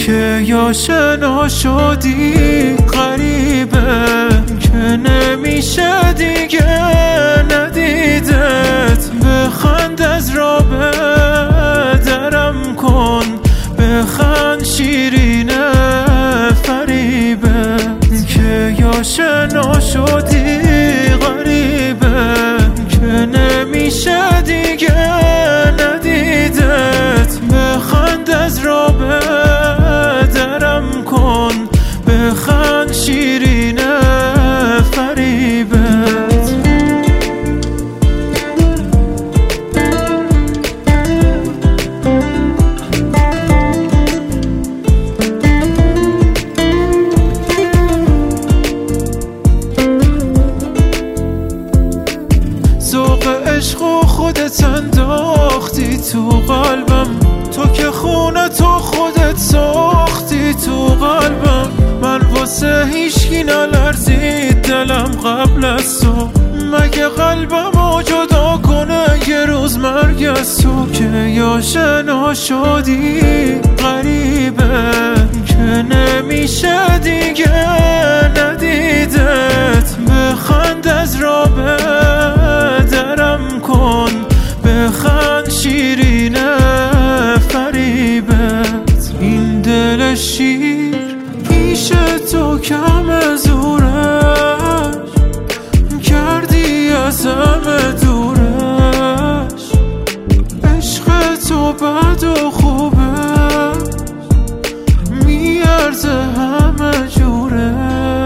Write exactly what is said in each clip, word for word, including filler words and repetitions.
که یا شنا شدی غریبه که نمیشه دیگه ندیدت. بخند از رابه درم کن، بخند شیرینه فریبه که یا شنا شدی غریبه که نمیشه دیگه ندیدت. بخند از رابه درم کن، بخند شیرینه فریبت. ذوق عشق و خودت انداختی تو قلبم، تو که خونه تو خودت ساختی تو قلبم. من واسه هیچکی نلرزید دلم قبل از تو، مگه قلبمو جدا کنه یه روز مرگ از تو. که یا شنا شدی غریبه که نمیشه دیگه ندیدت. بخند از رابه درم کن، بخند شیرینه فریبت. این دل شیر پیش تو کم زورش، کردی از همه دورش. عشق تو بد و خوبه میارزه همه جورش.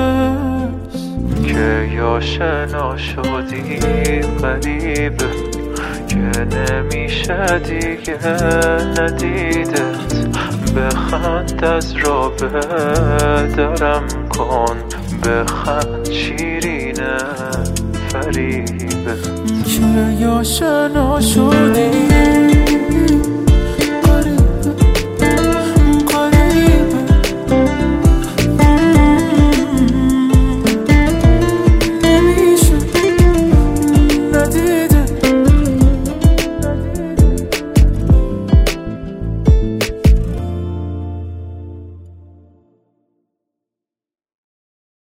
که یا شنا شدی غریبه که نمیشه دیگه ندیدت. بخند از رابه درم کن، بخند شیرینه فریبه که یا شنا شدی